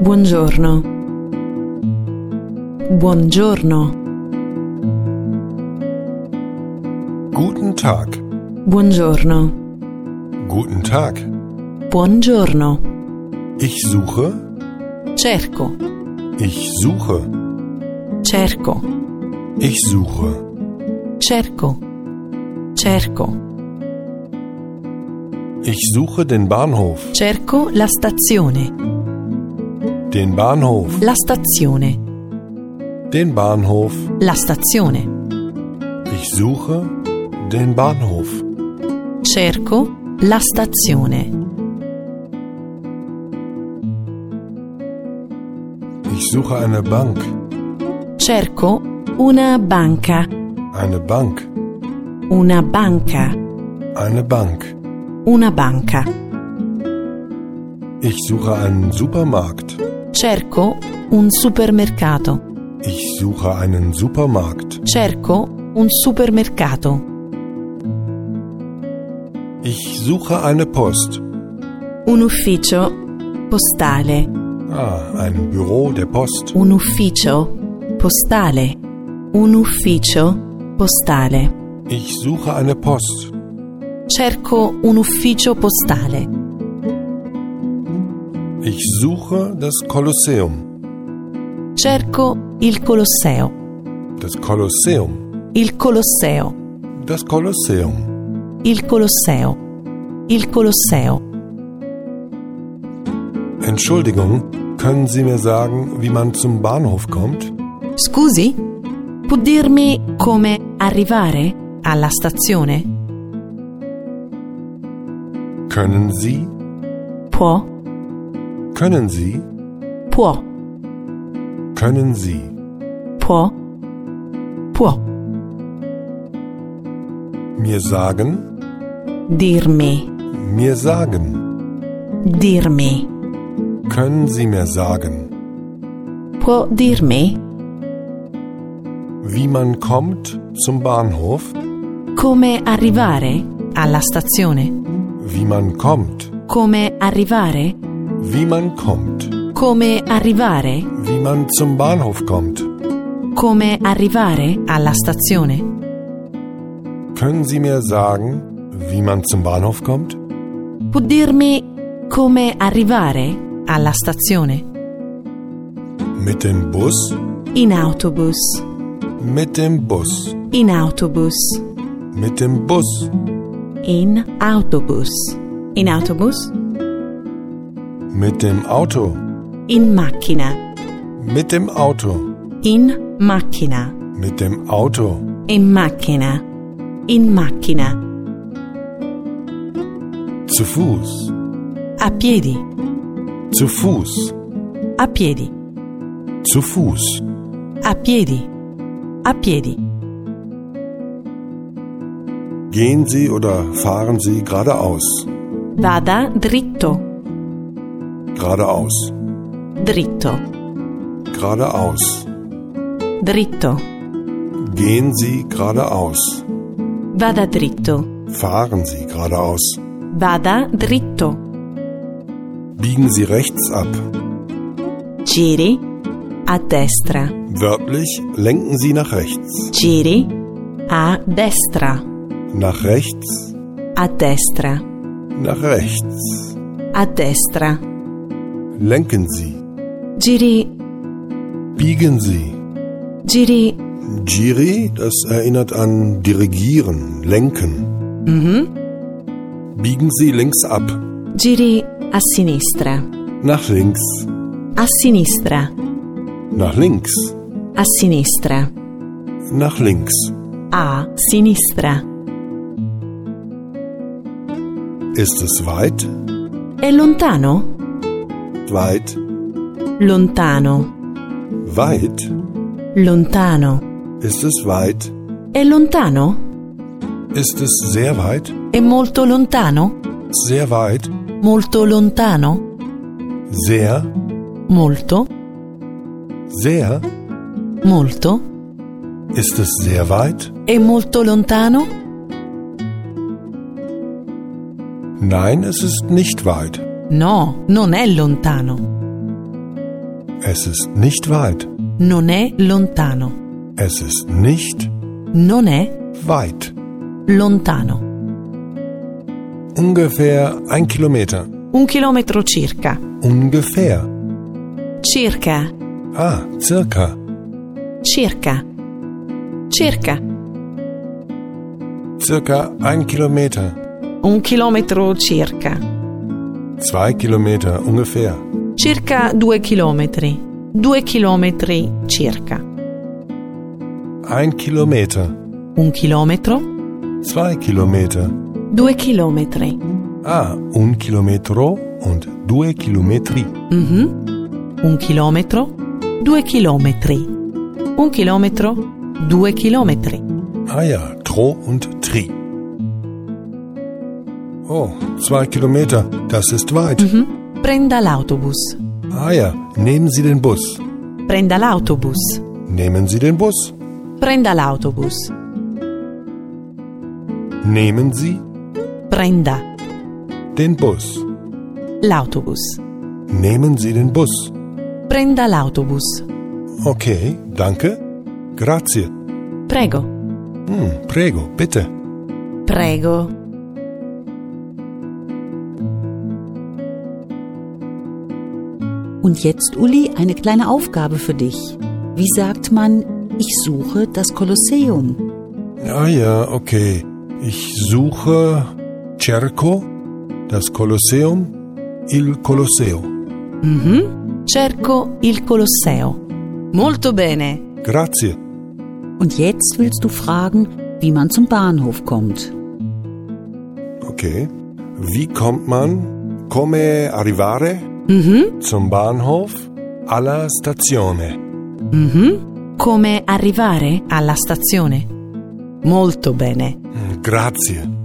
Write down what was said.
Buongiorno. Buongiorno. Guten Tag. Buongiorno. Guten Tag. Buongiorno. Ich suche. Cerco. Ich suche. Cerco. Ich suche. Cerco. Cerco. Ich suche den Bahnhof. Cerco la stazione. Den Bahnhof. La stazione. Den Bahnhof. La stazione. Ich suche den Bahnhof. Cerco la stazione. Ich suche eine Bank. Cerco una banca. Eine Bank. Una banca. Eine Bank. Una banca. Ich suche einen Supermarkt. Cerco un supermercato. Ich suche einen Supermarkt. Cerco un supermercato. Ich suche eine Post. Un ufficio postale. Ein Büro der Post. Un ufficio postale. Un ufficio postale. Ich suche eine Post. Cerco un ufficio postale. Ich suche das Kolosseum. Cerco il Colosseo. Das Kolosseum. Il Colosseo. Das Kolosseum. Il Colosseo. Il Colosseo. Entschuldigung, können Sie mir sagen, wie man zum Bahnhof kommt? Scusi? Può dirmi come arrivare alla stazione? Können Sie? Può. Können Sie? Può. Können Sie? Può. Può. Mir sagen? Dirmi. Mir sagen. Dirmi. Können Sie mir sagen, Può dirmi wie man kommt zum Bahnhof? come arrivare alla stazione? Wie man kommt? Come arrivare? Wie man kommt? Come arrivare? Wie man zum Bahnhof kommt? Come arrivare alla stazione? Können Sie mir sagen, wie man zum Bahnhof kommt? Può dirmi come arrivare alla stazione? Mit dem Bus? In autobus. Mit dem Bus. In autobus. Mit dem Bus. In autobus. In autobus? Mit dem Auto. In macchina. Mit dem Auto. In macchina. Mit dem Auto. In macchina. In macchina. Zu Fuß. A piedi. Zu Fuß. A piedi. Zu Fuß. A piedi. A piedi. Gehen Sie oder fahren Sie geradeaus? Vada dritto. Geradeaus. Dritto. Geradeaus. Dritto. Gehen Sie geradeaus. Vada dritto. Fahren Sie geradeaus. Vada dritto. Biegen Sie rechts ab. Giri a destra. Wörtlich, lenken Sie nach rechts. Giri a destra. Nach rechts. A destra. Nach rechts. A destra. Lenken Sie. Giri. Biegen Sie. Giri. Giri, das erinnert an dirigieren, lenken. Biegen Sie links ab. Giri a sinistra. Nach links. A sinistra. Nach links. A sinistra. Nach links. A sinistra. Ist es weit? È lontano? Weit. Lontano. Weit. Lontano. Ist es weit? È lontano? Ist es sehr weit? È molto lontano? Sehr weit. Molto lontano? Sehr. Molto? Sehr. Molto? Ist es sehr weit? È molto lontano? Nein, es ist nicht weit. No, non è lontano. Es ist nicht weit. Non è lontano. Es ist nicht Non è weit. lontano. Ungefähr 1 Kilometer. 1 chilometro circa. Ungefähr. Circa. Ah, circa. Circa. Circa. Circa 1 Kilometer. 1 chilometro circa. 2 Kilometer ungefähr. Circa 2 chilometri. 2 chilometri circa. 1 Kilometer. 1 chilometro. 2 Kilometer. 2 chilometri. Ah, 1 Kilometro und 2 Kilometri. 1 chilometro. 2 chilometri. 1 chilometro. 2 chilometri. Ah ja, Tro und Tri. Oh, 2 Kilometer, das ist weit. Prenda l'autobus. Ah ja, nehmen Sie den Bus. Prenda l'autobus. Nehmen Sie den Bus. Prenda l'autobus. Nehmen Sie Prenda den Bus. l'autobus. Nehmen Sie den Bus. Prenda l'autobus. Okay, danke. Grazie. Prego. Prego, bitte. Prego. Und jetzt, Uli, eine kleine Aufgabe für dich. Wie sagt man, ich suche das Kolosseum? Ah ja, okay. Ich suche cerco das Kolosseum, il Colosseo. Cerco il Colosseo. Molto bene. Grazie. Und jetzt willst du fragen, wie man zum Bahnhof kommt. Okay. Wie kommt man, come arrivare, zum Bahnhof alla stazione? Come arrivare alla stazione? Molto bene. Grazie.